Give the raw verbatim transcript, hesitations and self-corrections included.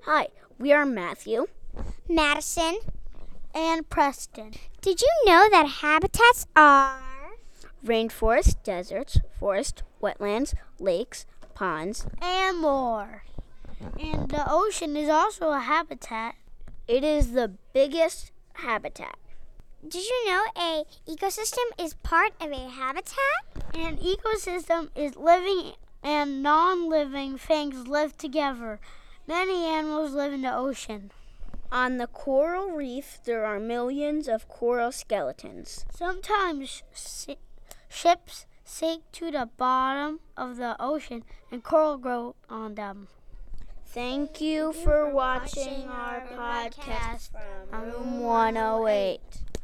Hi, we are Matthew, Madison, and Preston. Did you know that habitats are rainforests, deserts, forests, wetlands, lakes, ponds, and more? And the ocean is also a habitat. It is the biggest habitat. Did you know a ecosystem is part of a habitat? An ecosystem is living and non-living things live together. Many animals live in the ocean. On the coral reef, there are millions of coral skeletons. Sometimes sh- ships sink to the bottom of the ocean and coral grow on them. Thank you for watching our podcast from Room one oh eight.